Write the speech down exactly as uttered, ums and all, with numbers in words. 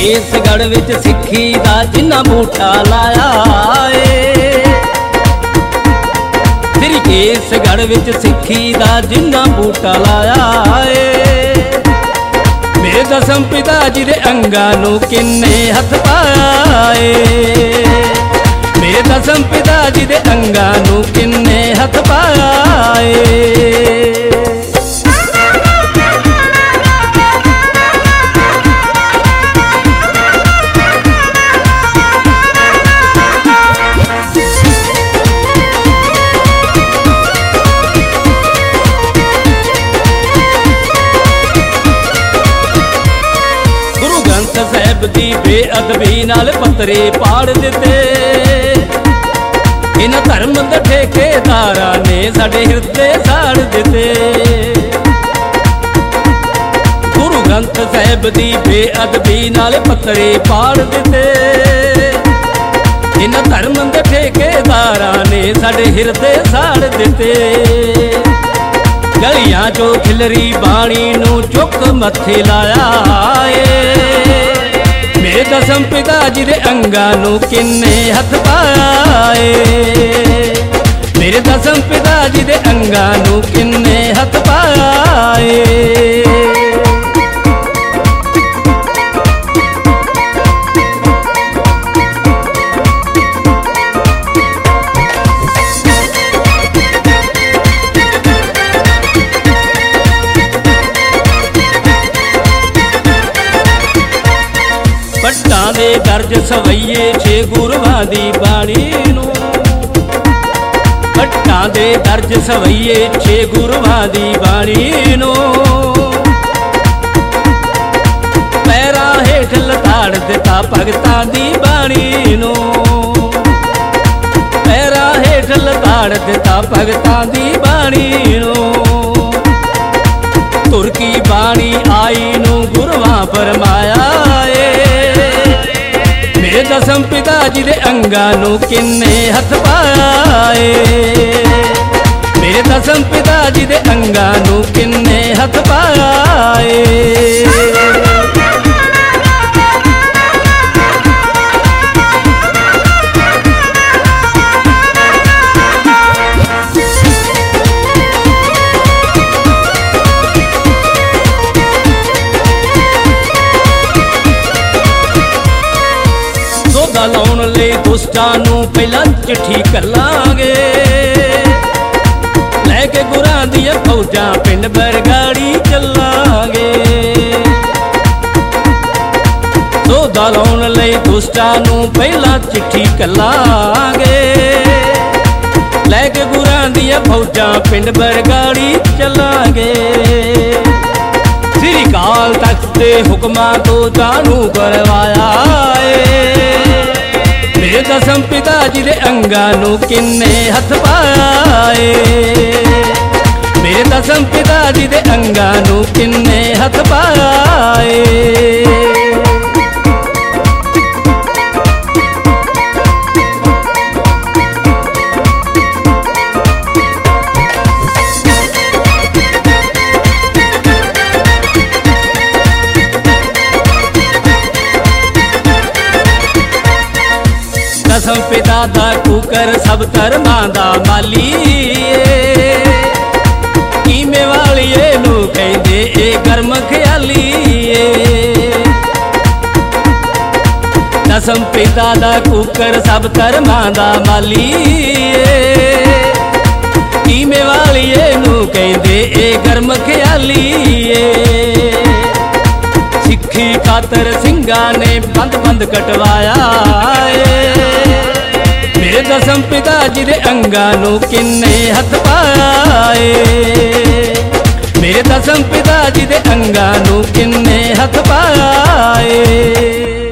केसगढ़ विच सिक्खी दा जिन्ना बूटा लाया ए, श्री केसगढ़ विच सिक्खी दा जिन्ना बूटा लाया ए, मेरे दसम पिता जी दे अंगां नूं किन्ने हथ पाया ए, मेरे दसम पिता जी दे अंगां नूं किन्ने हथ पाया ए। साहब दी बेअदबी नाल पत्तरे पाड़ दिते, इन्हां धर्म दे ठेकेदारां ने साडे हिरदे साड़ दिते। गुरु ग्रंथ साहब दी बेअदबी नाल पत्तरे पाड़ दिते, इन्हां धर्म दे ठेकेदारां ने साडे हिरदे साड़ दिते। गलियां चो खिलरी बाणी नूं चुक मत्थे लाया ए, मेरे दसम पिता जी दे अंगां नूं किन्ने हथ पाया ए, मेरे दसम पिता जी दे अंगां नूं किन्ने हथ पाया ए। पट्टां दे दर्ज सवैये छे गुरुआं दी बाणी नूं, पट्टां दे दर्ज सवैये छे गुरुआं दी बाणी नूं, पैरां हेठ लताड़ दिता भगतां दी बाणी नूं, पैरां हेठ लताड़ दिता भगतां दी बाणी नूं। तुरकी बाणी आई नूं गुरुआं फरमाया ए, मेरे दसम पिता जी दे अंगां नूं किन्ने हथ पाया ए, मेरे दसम पिता जी दे अंगां नूं किन्ने हथ पाया ए। लाउण लई दुष्टां नूं पहला चिट्ठी घल्लांगे, लैके गुरां दियां फौजां पिंड बरगाड़ी चलांगे। सौदा लाउण लई दुष्टां नूं पहला चिट्ठी घल्लांगे, लैके गुरां दियां फौजां पिंड बरगाड़ी चलांगे। श्री अकाल तख्त दे हुक्मां तो जानू करवाया ए, मेरे दसम पिता जी दे अंगां नूं किन्ने हथ पाया ए, मेरे दसम पिता जी दे अंगां नूं किन्ने हथ पाया ए। दसम पिता दा कुकर सब धर्मां दा माली ए, कीमे वालिए नूं कहंदे ए गर्म ख्याली ए। दसम पिता दा कुकर सब धर्मां दा माली ए, कीमे वालिए नूं कहंदे ए गर्म ख्याली ए। सिक्खी खातर सिंघां ने बंद बंद कटवाया ए, मेरे दसम पिता जी दे अंगां नूं किन्ने हथ पाया ए, मेरे दसम पिता जी दे अंगां नूं किन्ने हथ पाया ए।